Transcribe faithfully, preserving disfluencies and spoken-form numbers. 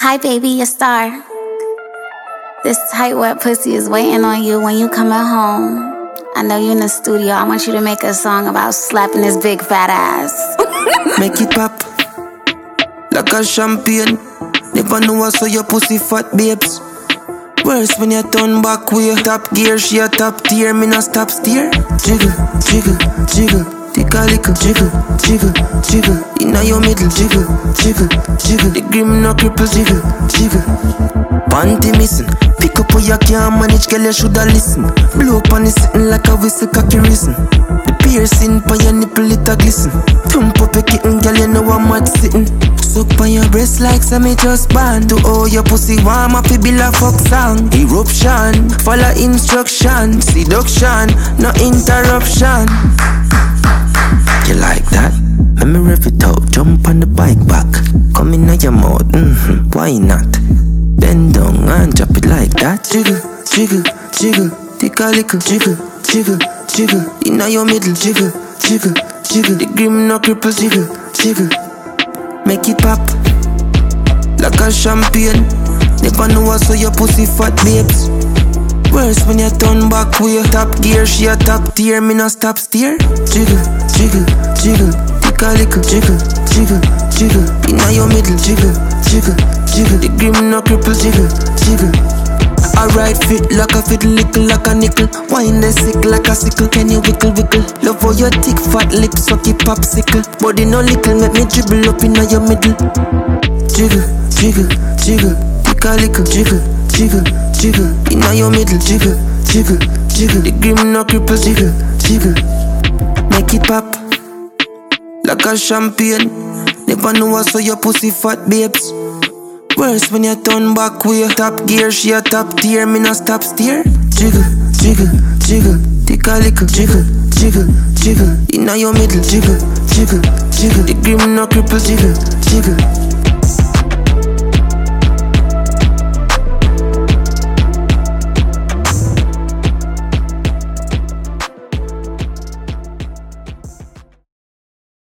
Hi, baby, your star. This tight, wet pussy is waiting on you when you coming home. I know you in the studio. I want you to make a song about slapping this big fat ass. Make it pop like a champagne. Never know I saw your pussy fat, babes. Worse when you turn back with your top gear. She a top tier, me no stop steer. Jiggle, jiggle, jiggle. Take a little jiggle, jiggle, jiggle. Inna your middle, jiggle, jiggle, jiggle. The grim no cripple, jiggle, jiggle. Panty missing, pick up what you can't manage, girl you shoulda listen. Blow up on it sitting like a whistle cocky risen. The piercing pa your nipple it a glisten. Thump up your kitten, girl you know I'm mad sitting. Suck on your breast like some me just band. To oh your pussy warm up, it be like fuck song. Eruption, follow instruction. Seduction, no interruption. You like that? Let me rev it out, jump on the bike back. Come in your mouth, mm-hmm, why not? Bend down and drop it like that. Jiggle, jiggle, jiggle. Take a little jiggle, jiggle, jiggle. Inna your middle, jiggle, jiggle, jiggle. The grim no cripple, jiggle, jiggle. Make it pop like a champagne. Never know I saw your pussy fat, babes. Worse when you turn back with your top gear. She a top tier, me no stop steer. Jiggle, jiggle, jiggle. Take a little jiggle, jiggle, jiggle. Inna your middle, jiggle, jiggle, jiggle. The grim no cripple, jiggle, jiggle. Alright, fit like a fiddle, little like a nickel. Wine the sick like a sickle, can you wiggle, wiggle? Love how your thick fat lips suck it popsicle. Body no little, make me dribble up inna your middle. Jiggle, jiggle, jiggle. Take a little jiggle, jiggle, jiggle. Inna your middle, jiggle, jiggle, jiggle. The grim no cripple, jiggle, jiggle. Make it pop like a champagne. Never know I saw your pussy fat, babes. Worse when you turn back with your top gear. She a top tier, me no stop steer. Jiggle, jiggle, jiggle. Take a little jiggle, jiggle, jiggle. Inna your middle, jiggle, jiggle, jiggle. The grim no cripple, jiggle, jiggle.